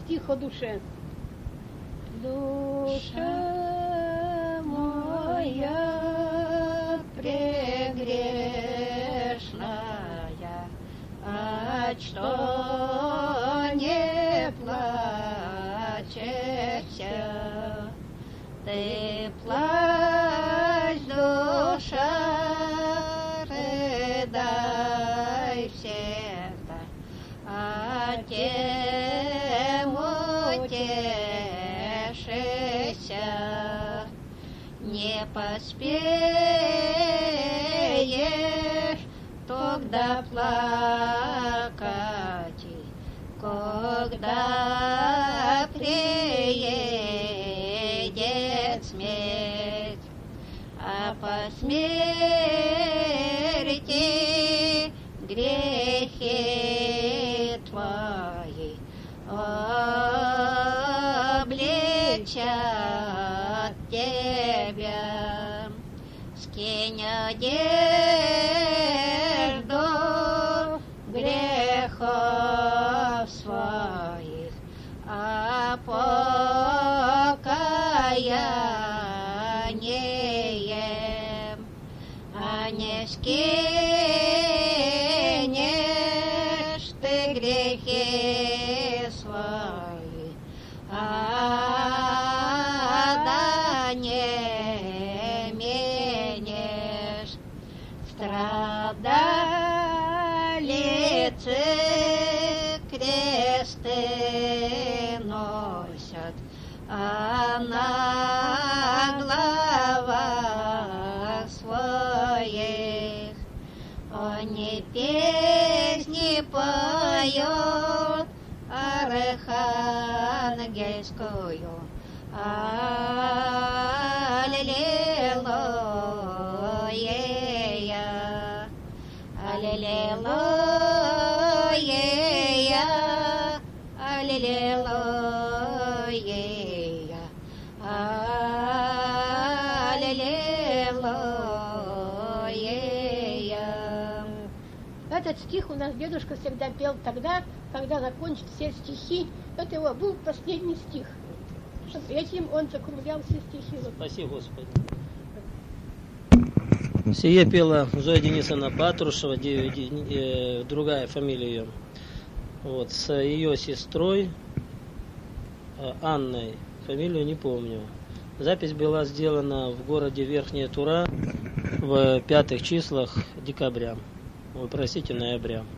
стих о душе. Душа моя прегрешная, что не плачешься, ты плачь, душа, рыдай всегда, а тем утешися, не поспеешь тогда плакать, когда приедет смерть, а по смерти грехи твои обличат тебя. Скинь одежду грехов своих, а покаяние, а не скинешь ты грехи свои, да не менешь. Страдалицы кресты носят, а на головах своих они песни поют архангельскую. Аллилуйя, аллилуйя, аллилуйя, аллилуйя. Этот стих у нас дедушка всегда пел тогда, когда закончит все стихи. Это его был последний стих. Этим он закруглял все стихи. Спаси Господи. Сие пела Зоя Денисовна Патрушева, другая фамилия ее. Вот, с ее сестрой Анной, фамилию не помню. Запись была сделана в городе Верхняя Тура в 5 числах декабря, ноября.